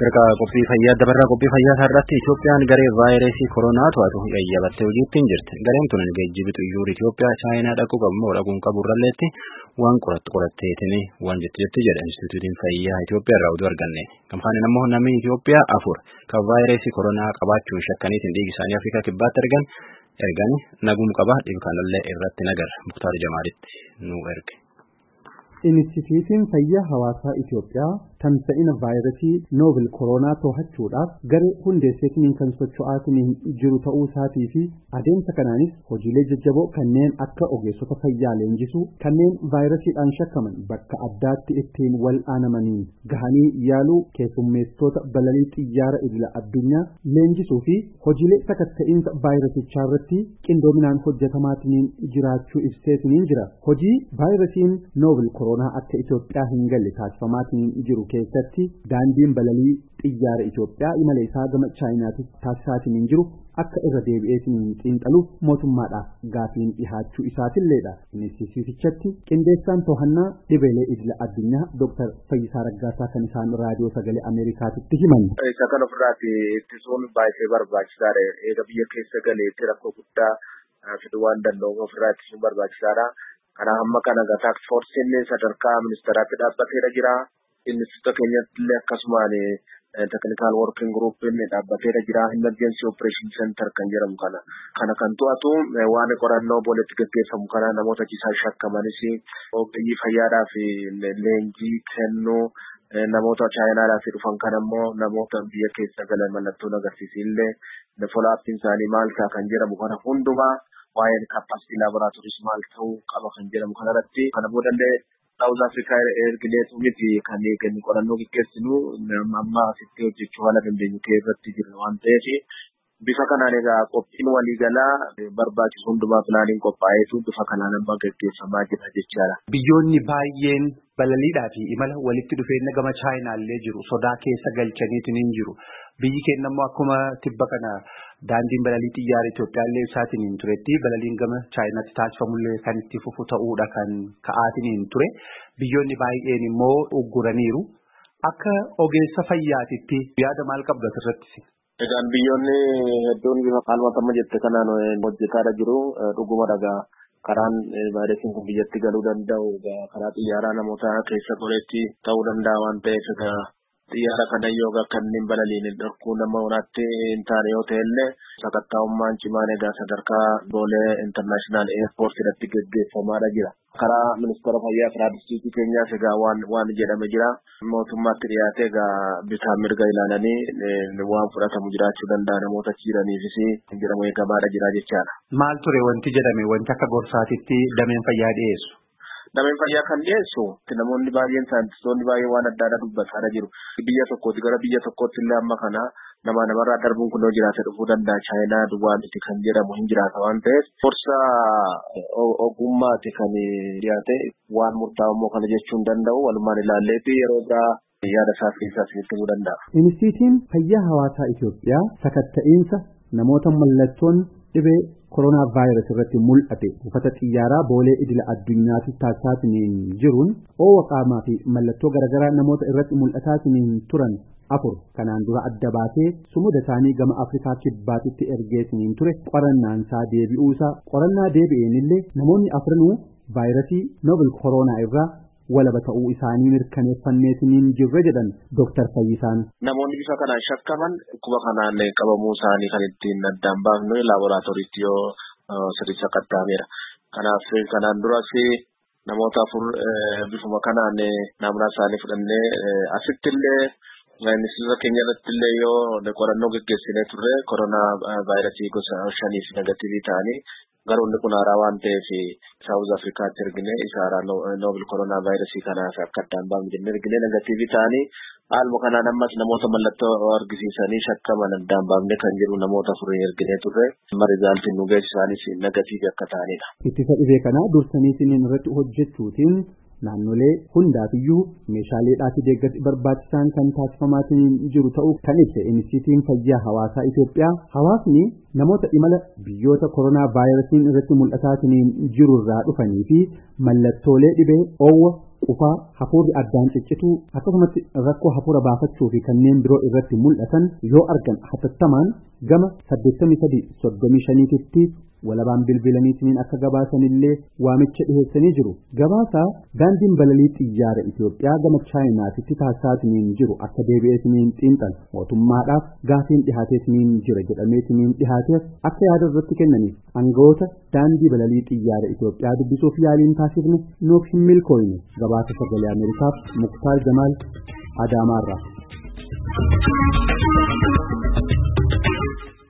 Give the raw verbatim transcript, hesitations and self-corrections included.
Sadarkaa qophii fayyaa dabarraa qophii fayyaa irratti Itoophiyaan garee vaayirasii koronaa to'atu yayyabattee hojiitti jirti. Gareen tun geejjibi xiyyaara Itoophiyaa Chaayinaa dhaquu qabu moo dhaquun qabu irralleetti waan qorattu qoratteetini waan jetti jetti jedha Instituutiin Fayyaa Itoophiyaa irraa oduu arganne. Kamfaanin ammoo namni Itoophiyaa afur kan vaayirasii koronaa qabaachuun shakkaniitiin dhiigi isaanii Afrikaa kibbaatti ergan ergan nagum qaba dhibi kanallee irratti nagarra Muktaar Jamaalitti nu erge. Instituutiin Fayyaa Hawaasaa Itoophiyaa tamsa'ina vaayirasii novel koronaa to'achuudhaaf garee hundeesseetiin kan socho'aatiin jiru ta'uu isaatii fi adeemsa kanaanis hojiilee jajjaboo kanneen akka ogeessota fayyaa leenjisuu kanneen vaayirasiidhaan shakkaman bakka addaatti ittiin wal'aanamaniin gahanii yaaluu keessummeessitoota balalii xiyyaara idila addunyaa leenjisuu fi hojiilee sakatta'insa vaayirasichaa irratti qindoominaan hojjetamaatiin jiraachuu ibseetiin jira. Hojii vaayirasiin novel koronaa akka Itoophiyaa hin galle taasifamaatiin jiru keessatti daandiin balalii xiyyaara Itoophiyaa imala isaa gama Chaayinaatti taasisaatiin jiru akka irra deebi'eetiin xiinxaluuf mootummaadhaaf gaafiin dhihaachuu isaatiilleedha. Instituutichatti qindeessaan to'annaa dhibeelee idila addunyaa Dooktar Fayyisaa Raggaasaa kan isaan raadiyoo sagalee Ameerikaatti himan. Isa kana ofirraatti ittisuun baay'ee barbaachisaadha. Eega biyya keessa galeetti rakkoo guddaa fiduu waan danda'uuf ofirraa ittisuun barbaachisaadha. Kana hamma kana task force'n sadarkaa ministeeraatti dhaabbateera jira. Instituuta keenyatti illee akkasumaan technical working group dhaabbateera jira. Emergency operation center kan jedhamu kana kana kan to'atu waan qorannoo booletti gaggeeffamu kana namoota ciisaan shakkamanis ogeeyyii fayyaadhaaf leenjii kennuu namoota Chaayinaadhaaf dhufan kan ammoo namoota biyya keessa galan mallattoon agarsiisillee follow-up'n isaanii maal ta'a kan jedhamu kana hundumaa waa'ee capacity laboratories maal ta'uu qaba kan jedhamu kanarratti kana boodallee South Africa ergileetu miti kan eegan qorannoo gaggeessinu amma asitti hojjechuu haala dandeenyu keessatti jirra waan ta'eef bifa kanaan egaa qophiin waliigalaa barbaachisu hundumaa pilaaniin qophaa'eetu bifa kanaan amma gaggeeffamaa jira jechaadha. Biyyoonni baay'een balaliidhaa fi imala walitti dhufeenya gama Chaayinaallee jiru sodaa keessa galchaniitiin hin jiru. Biyyi keenya immoo akkuma tibba kana daandiin balalii xiyyaara Itoophiyaallee isaatiin hin turetti balaliin gama Chaayinaatti taasifamullee kan itti fufu ta'uudha kan ka'aatiin hin ture. Biyyoonni baay'een immoo ugguraniiru. Akka ogeessa fayyaatitti yaada maal qabda asirratti? Egaan biyyoonni hedduun bifa qaalmatama jette kanaan hojjetaadha jiru. Dhuguma dhagaa karaan vaayirasiin kun biyyatti galuu danda'u karaa xiyyaaraa namoota keessa goleetti ta'uu danda'a waan ta'eef xiyyaara kana yoo kanneen balaliin dhorkuu nama horaatti hin taane yoo ta'ellee sakattaa'ummaan cimaan egaa sadarkaa boolee international airport irratti gaggeeffamaadha jira. Karaa ministeera fayyaa karaa distriiktii keenyaas egaa waan waan jedhame jira. Mootummaatti dhiyaate egaa bitaa mirga ilaalanii waan fudhatamu jiraachuu danda'a namoota jiiraniifis jedhamu eegamaadha jira jechaadha. Maal ture wanti jedhame wanti akka gorsaatitti dameen fayyaa dhiyeessu? Dameen fayyaa kan dhiyeessu namoonni baay'een saayintistoonni baay'ee waan adda addaa dubbataa jiru. Biyya tokkooti gara biyya tokkootti illee amma kana nama namarraa darbuun kun yoo jiraate dhufuu danda'a. Chaayinaa duwwaa miti kan jedhamu hin jiraata waan ta'eef forsa ogummaati kan dhiyaate waan murtaa'u immoo kana jechuu hin danda'u. Walumaan ilaalleetti yeroo biraa yaada isaa fi isaa himuu danda'a. Instituutiin Fayyaa Hawaasaa Itoophiyaa sakatta'insa namoota mallattoon dhibee koronaa vaayirasii irratti mul'ate buufata xiyyaaraa boolee idila addunyaatti taasisaatiin jiruun oowwa qaamaa fi mallattoo garaagaraa namoota irratti mul'ataatiin turan afur kanaan dura adda baasee sumuda isaanii gama Afrikaa kibbaatitti ergeetiin ture qorannaan isaa deebi'uusaa qorannaa deebi'een illee namoonni afranuu vaayirasii novel koronaa irraa walaba ta'uu isaanii mirkaneeffanneetiin jirre jedhan Dooktar Fayyisaan. Namoonni bifa kanaan shakkaman dhukkuba kanaan qabamuu isaanii kan ittiin addaan baafnu laaboraatooriitti yoo sirriitti sakatta'ameera. Kanaaf kanaan duras namoota afur bifuma kanaan naamnaa isaanii fudhannee asitti illee instituuta keenya irratti illee yoo qorannoo gaggeessinee turre koronaa vaayirasii gosa shanii fi negatiivii ta'anii garuu inni kun haaraa waan ta'eef South Africaatti ergine isa haaraa novel koronaa vaayirasii kanaaf akka addaan baafnu jennee ergine negatiivii ta'anii haaluma kanaan ammas namoota mallattoo argisiisanii shakkaman addaan baafne kan jiru namoota afurii erginee turre amma rizaaltiin nu geessisaanis negatiivii akka ta'anidha. Ittisa dhibee kanaa dursaniitiin irratti hojjechuutiin naannolee hundaafiyyuu meeshaaleedhaa fi deeggarsi barbaachisaan kan taasifamaatiin jiru ta'uu kan ibse Instituutiin Fayyaa Hawaasaa Itoophiyaa hawaasni namoota imala biyyoota koronaa vaayirasiin irratti mul'ataatiin jiru irraa dhufanii fi mallattoolee dhibee oowwa qufaa hafuurri addaan ciccituu akkasumas rakkoo hafuura baafachuu fi kanneen biroo irratti mul'atan yoo argan hatattamaan gama saddeettamii sadii soddomii shaniitti walabaan bilbilaniitiin akka gabaasanillee waamicha dhiheessanii jiru. Gabaasaa daandiin balalii xiyyaara Itoophiyaa gama Chaayinaatitti taasisaatiin jiru akka deebi'eetiin xiinxal mootummaadhaaf gaafiin dhihaateetiin jira jedhameetiin dhihaateef akka yaada irratti kennaniif aangawoota daandii balalii xiyyaara Itoophiyaa dubbisuuf yaaliin taasifne nuuf hin milkooyne. Gabaasa sagalee Ameerikaaf Muktaar Jamaal Adaamaarraa.